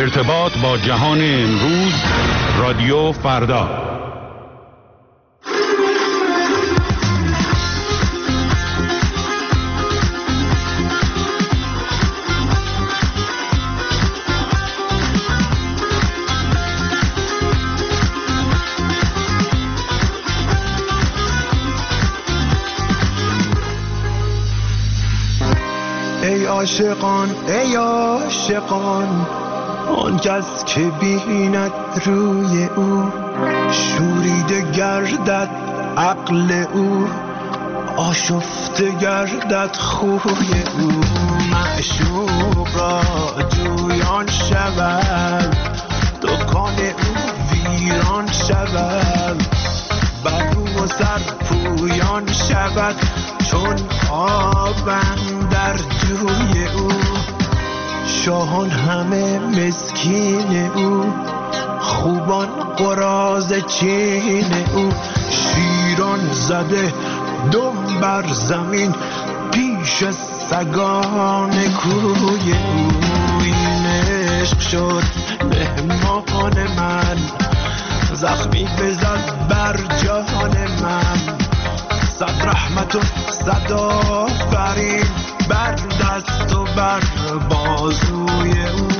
ارتباط با جهان امروز، رادیو فردا. ای عاشقان ای عاشقان، آن کس که بیند روی او شوریده گردد عقل او، آشفته گردد خوی او. معشوق را جویان شود، دکان او ویران شود، بر رو و سر پویان شود چون آب اندر جوی او. شاهان همه مسکین او، خوبان قراض چین او. شیران زده دم بر زمین پیش سگان کوی او. این عشق شد مهمان من، زخمی بزد بر جهان من. صد رحمت و صد آفرین بر دست و بر بازوی او.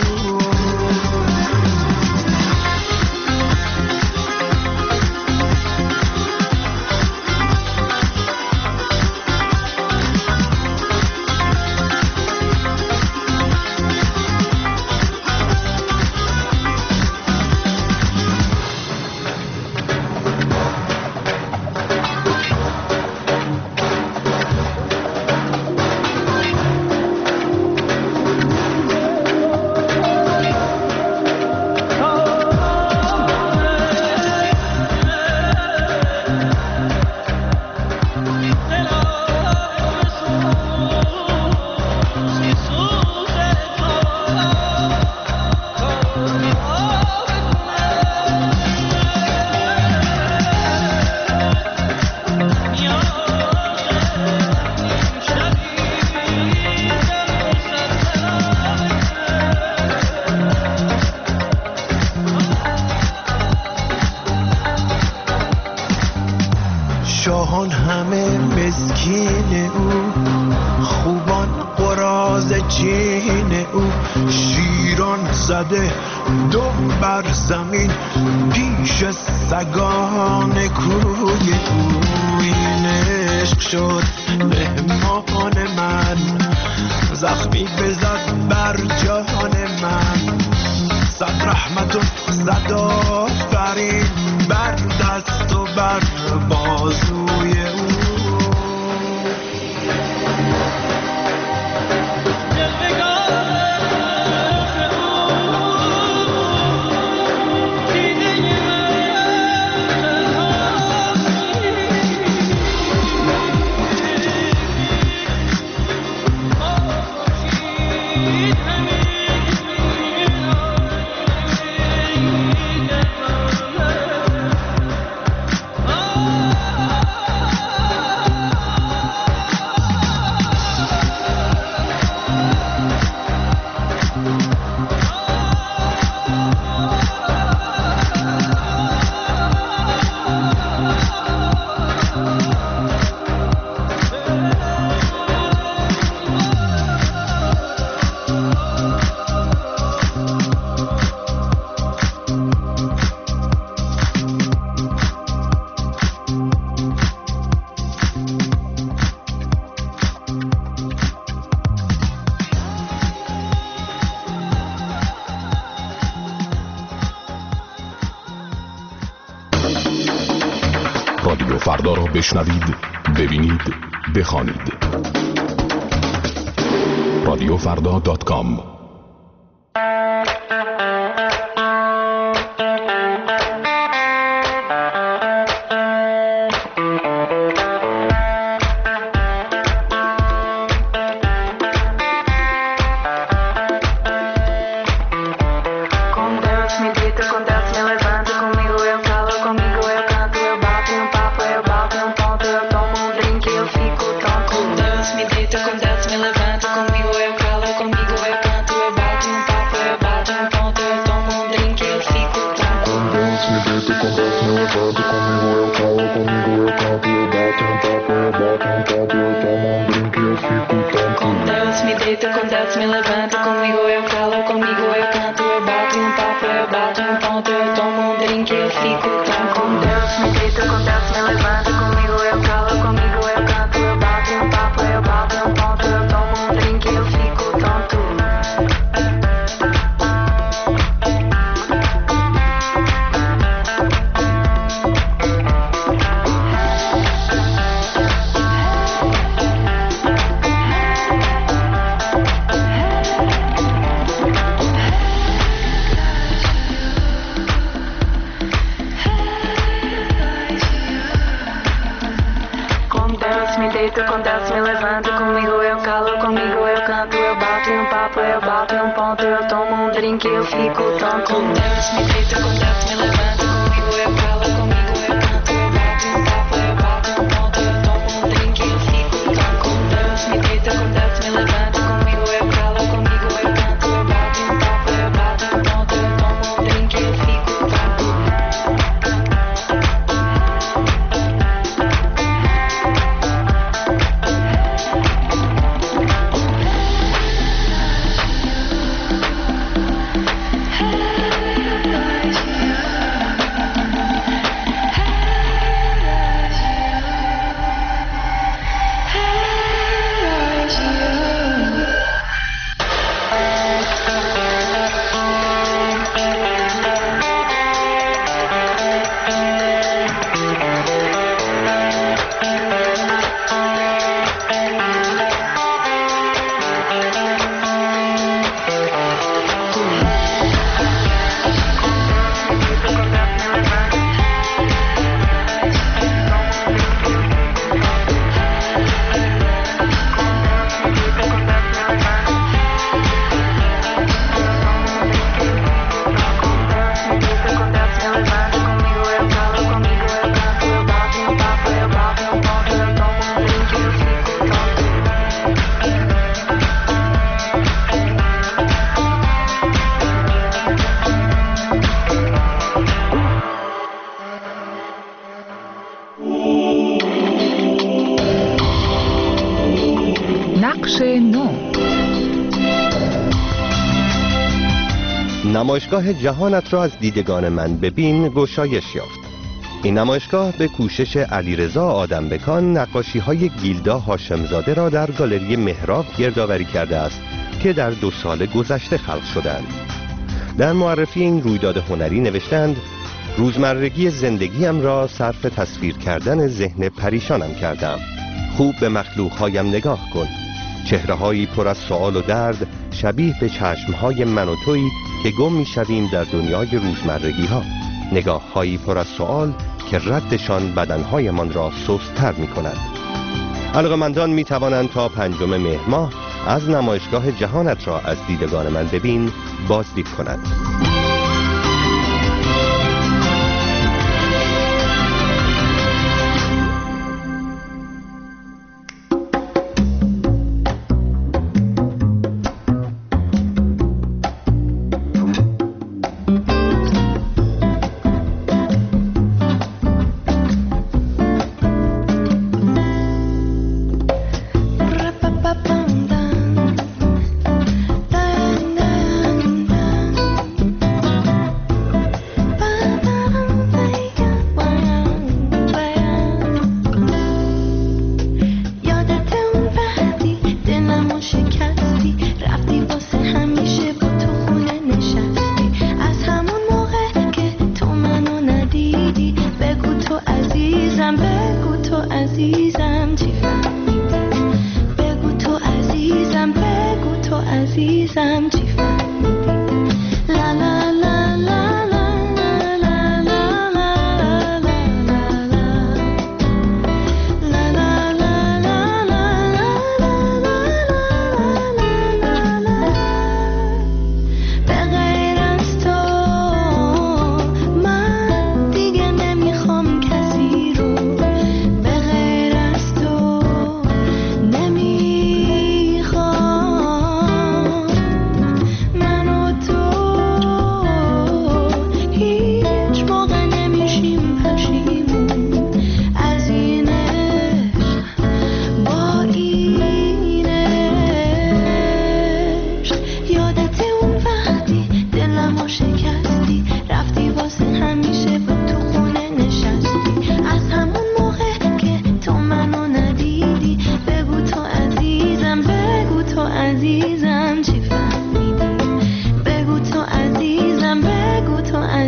شاهان همه مسکین او، خوبان قراض چین او. شیران زده دم بر زمین پیش سگان کوی او. این عشق شد مهمان من، زخمی بزد بر جهان من. صد رحمت و صد آفرین بر دست و بر بازوی او. رادیو فردا را بشنوید، ببینید، بخوانید. radiofrda.com. Com Deus me deito, me levanto, comigo eu calo, comigo eu canto. نمایشگاه جهانت را از دیدگان من ببین گشایش یافت. این نمایشگاه به کوشش علیرضا آدمبکان نقاشی‌های گیلدا هاشمزاده را در گالری مهراب گردآوری کرده است که در 2 سال گذشته خلق شدند. در معرفی این رویداد هنری نوشتند: روزمرگی زندگیم را صرف تصویر کردن ذهن پریشانم کردم. خوب به مخلوق‌هایم نگاه کن. چهره‌هایی پر از سؤال و درد شبیه به چشم‌های من و تویی که گم می‌شویم در دنیای روزمرگی‌ها. نگاه‌هایی پر از سؤال که ردشان بدن‌هایمان را سست‌تر می‌کند. علاقه‌مندان می‌توانند تا 5 مهر ماه از نمایشگاه جهانت را از دیدگان من ببین بازدید کنند.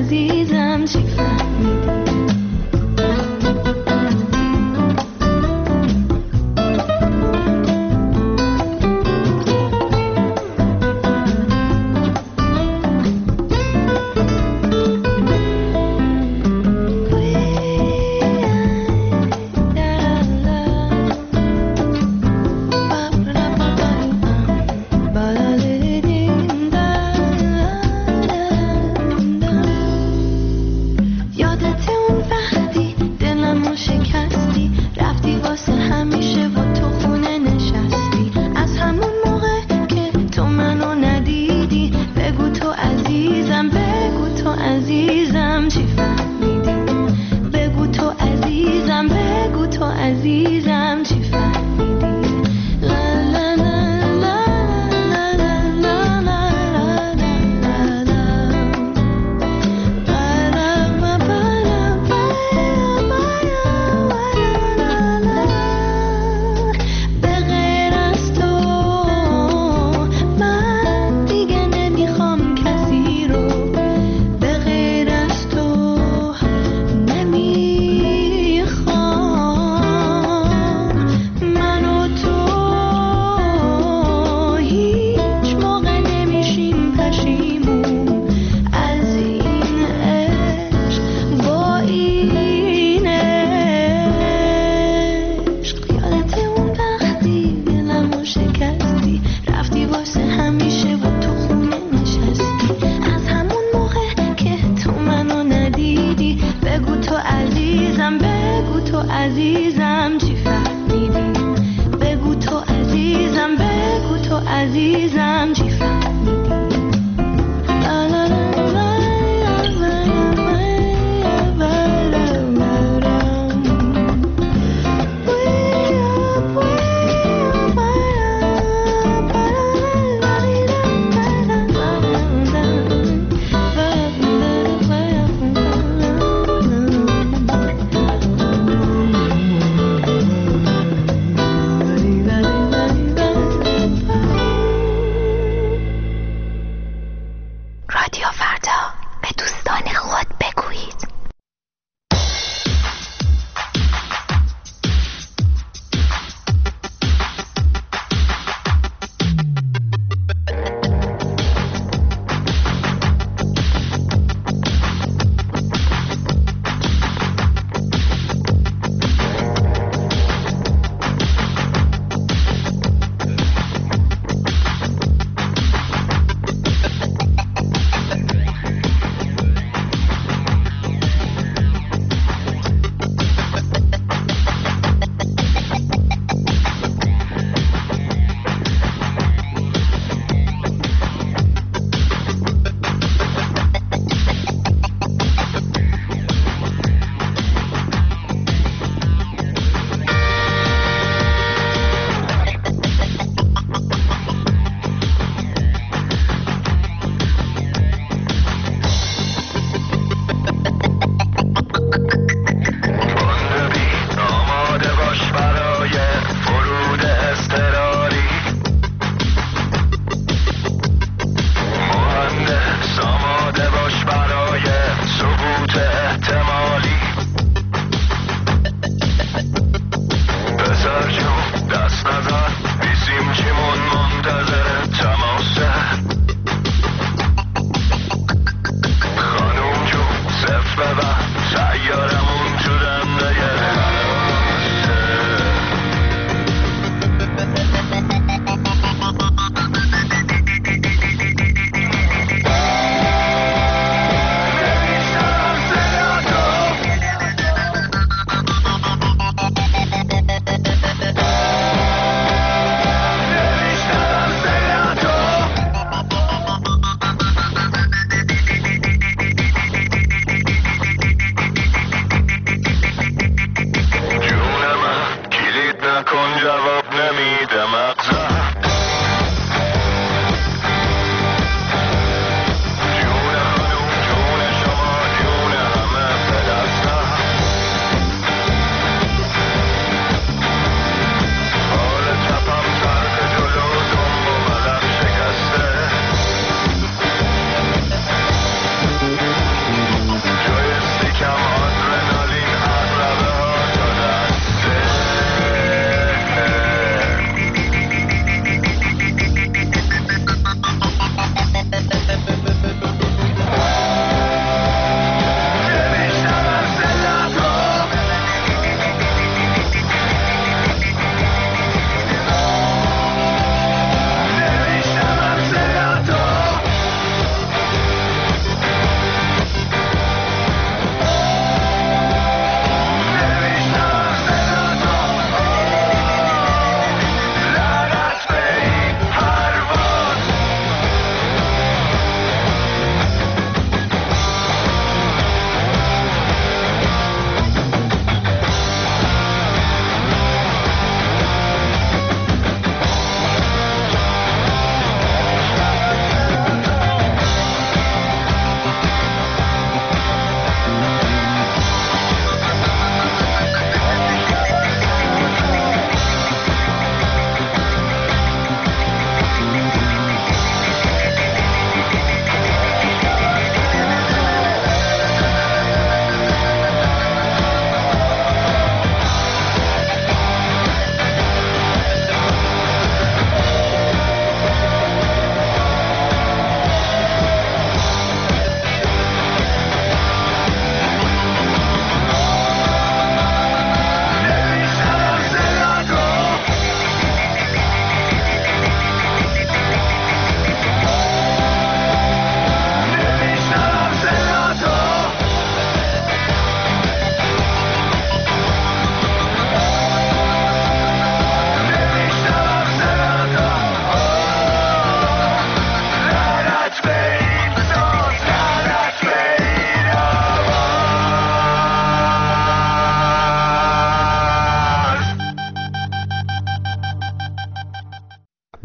عزیزم چی فهمیدی؟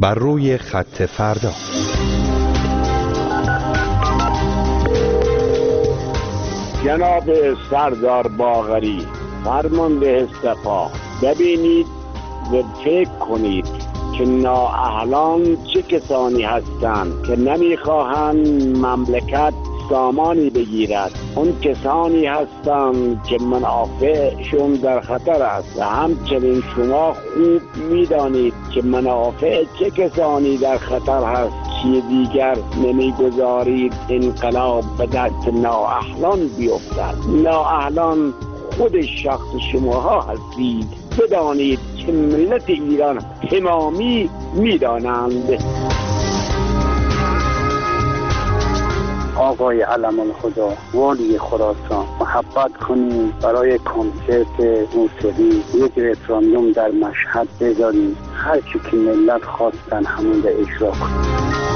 بر روی خط فردا. جناب سردار باقری، فرمانده سپاه، ببینید و فکر کنید که نااهلان چه کسانی هستند که نمیخواهند مملکت سامانی بگیرد. اون کسانی هستند که منافعشون در خطر است و همچنین شما خوب میدانید که منافع چه کسانی در خطر هست که دیگر نمیگذارید انقلاب به دست نااهلان بیفتد. نااهلان خود شخص شماها هستید. بدانید که ملت ایران تمامی میدانند. آقای علم الخدا والی خراسان، محبت کنید برای کنسرت موسیقی یک رفراندوم در مشهد بذارید، هر چی که ملت خواستن همون رو اجرا کنید.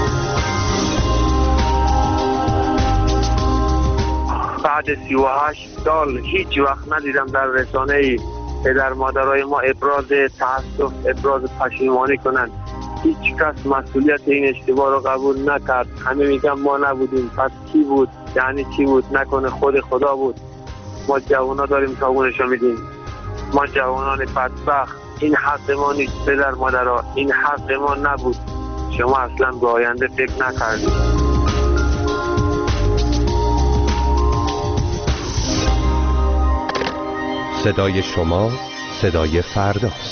بعد 38 سال هیچ وقت ندیدم در رسانه پدر مادرای ما ابراز تأسف، ابراز پشیمانی کنند. هیچ کس مسئولیت این اشتباه رو قبول نکرد. همه میگن ما نبودیم. پس کی بود؟ یعنی چی بود؟ نکنه خود خدا بود؟ ما جوانا داریم تاگونشو میدیم. ما جوانان بدبخت. این حق ما نیست پدر مادرها، این حق ما نبود. شما اصلا به آینده فکر نکردید. صدای شما صدای فرداست.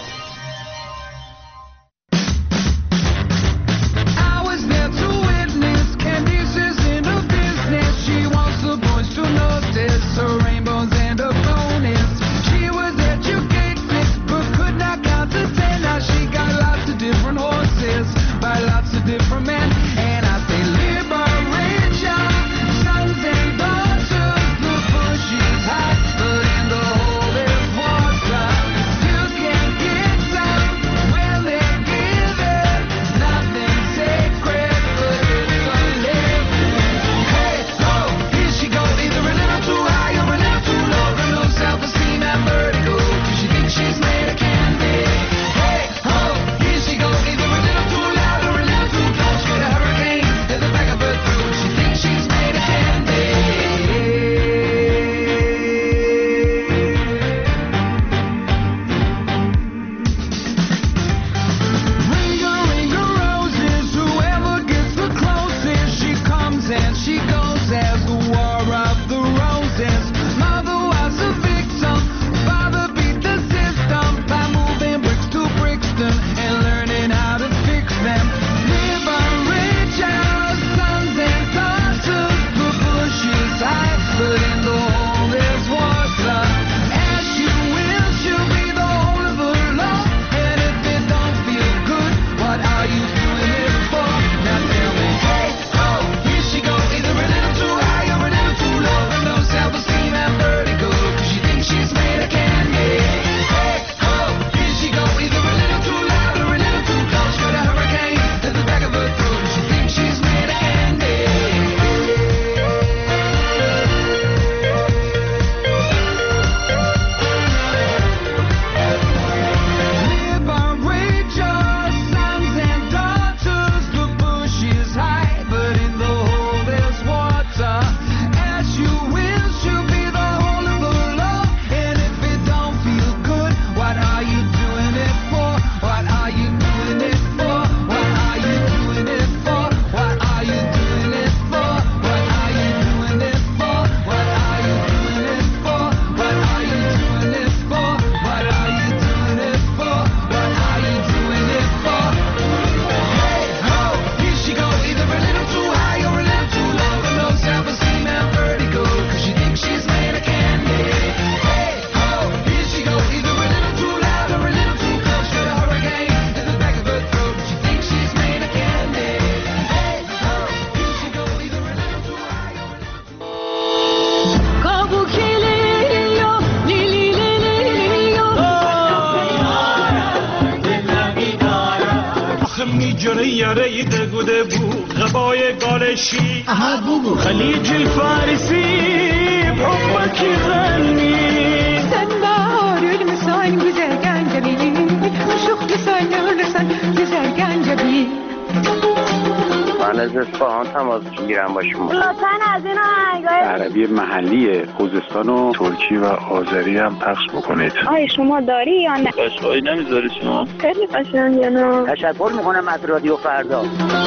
یاره دگوده بود غبای گالشی خلیج الفارسی بحبك يغني سنبار المسان güzel gencebili Şuh lisan yürüsen güzel gencebili بری. من از اصفهان تماس میگیرم با شما. لطفاً از این آهنگای عربی محلی خوزستان و ترکی و آذری هم پخش بکنید. آیا شما داری یا نه؟ قشقایی نمیذاری شما؟ خیلی قشنگه نه؟ تشکر میکنم از رادیو فردا.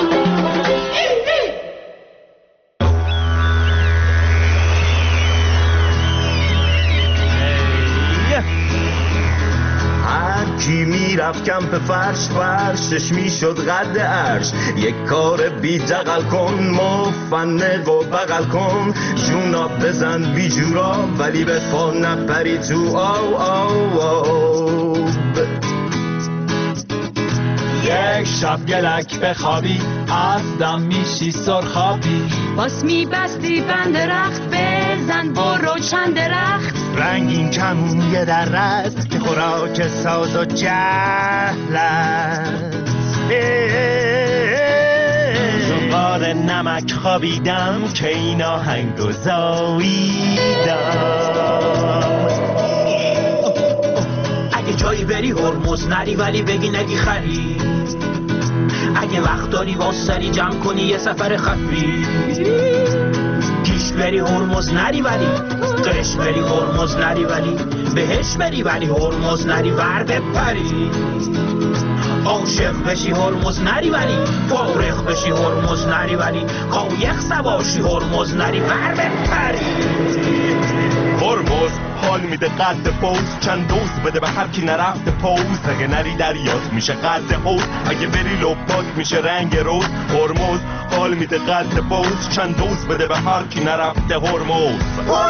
کی میرفت کمپ فرش فرشش میشد قد عرش. یک کار بی دقل کن مفنق و بغل کن. جونا بزن بی جورا ولی به پا نپری تو آب. یک شب گلک بخوابی از دم میشی سرخابی. باس میبستی بند درخت بزن برو چند درخت. رنگین کمون یه درست که خوراک ساز و جهل است. زنبار نمک خوابیدم که این آهنگو زاییدم. اگه جایی بری هرمز نری ولی بگی نگی خری. اگه وقت داری واسری جمع کنی یه سفر خفی. پیش بری هرمز نری ولی قش بری هرمز نری ولی بهش بری ولی هرمز نری ور بپری. عاشق بشی هرمز نری ولی فارغ بشی هرمز نری ولی قایق سواشی هرمز نری ور بپری. هرمز حال میده قد پوز چند دوز بده به هر کی نرفته پوز. اگه نری دریات میشه قد حوز اگه بری لپات میشه رنگ روز. هرمز حال میده قد پوز چند دوز بده به هر کی نرفته هرمز.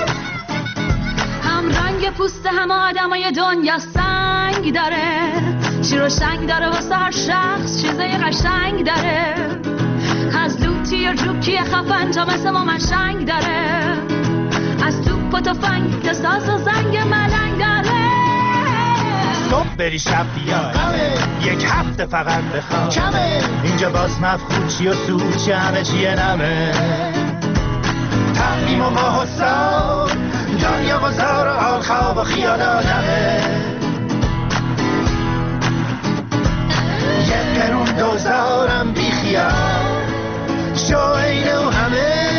هم رنگ پوست هم آدمای دنیا سنگ داره. شیر و شنگ داره واسه هر شخص چیزای قشنگ داره. از لوتی یا جوکی خفن تا مثل ما منشنگ داره. از توپ و تفنگ تا ساز و زنگ ملنگ داره. صبح بری شب بیای یک هفته فقط بخواب کمه. اینجا باز مفخور چی و سود چی همه چیه نمه. تقویم و ماه و سال دنیا گذار و حال خواب و خیال آدمه. یه قرون دوزارم بی خیال شو اینو همه.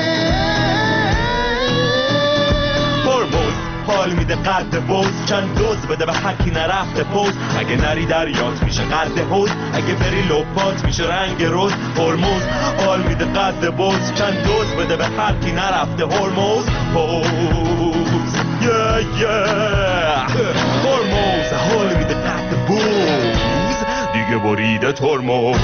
حال میده قد بوز چند دوز بده به حکی نرفته پوز. اگه نری دریات میشه قد حوز اگه بری لپات میشه رنگ روز. هرمز حال میده قد بوز چند دوز بده به حکی نرفته هرمز پوز. هرمز حال میده قد بوز دیگه بریده ترمز.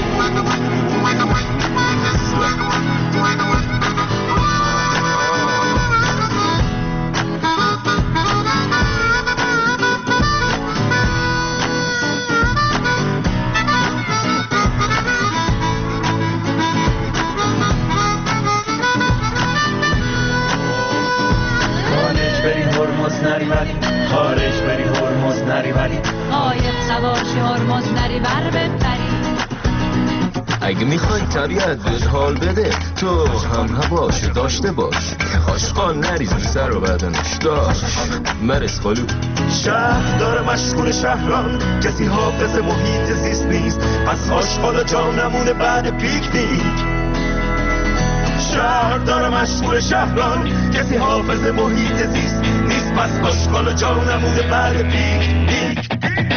نری ولی خارج بری هرمز نری ولی قایق سواشی هرمز نری ور بپری. اگه میخوای طبیعت بهت حال بده تو هم هواش داشته باش. عاشقان نریز سر و بدنش داشت مرس خالو. شهر داره مشغول شهران کسی حافظ محیط زیست نیست. پس آشغال جا نمونه بعد پیکنیک. شهر داره مشغول شهران کسی حافظ محیط زیست نیست. پس آشغال جا نمونه بعد پیکنیک.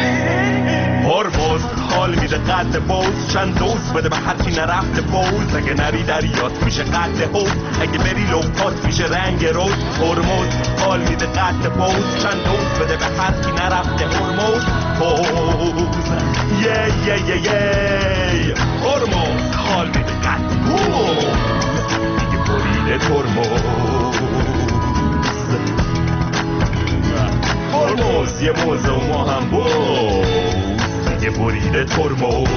هرمز حال میده قد بوز چند دوز بده به هر کی نرفته پوز. اگه نری دریات میشه قد حوز اگه بری لپات میشه رنگ روز. هرمز حال میده قد بوز چند دوز بده به هر کی نرفته هرمز پوز. هرمز حال میده قد بوز دیگه بریده ترمز. هرمز یه موزه و ما هم بوز یه بریده ترمز.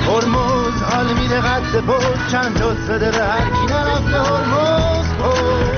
هرمز حال میده قد بود چند دوست بده به هر کی نرفته هرمز